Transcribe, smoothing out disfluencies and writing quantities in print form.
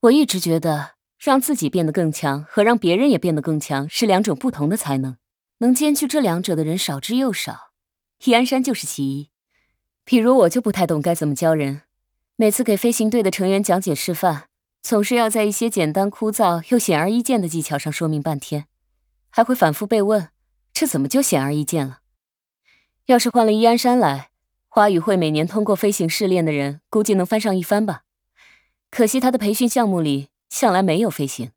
我一直觉得，让自己变得更强和让别人也变得更强是两种不同的才能，能兼具这两者的人少之又少。易安山就是其一。譬如我就不太懂该怎么教人，每次给飞行队的成员讲解示范，总是要在一些简单枯燥又显而易见的技巧上说明半天，还会反复被问，这怎么就显而易见了？要是换了易安山来，花语会每年通过飞行试炼的人估计能翻上一番吧。可惜他的培训项目里向来没有飞行。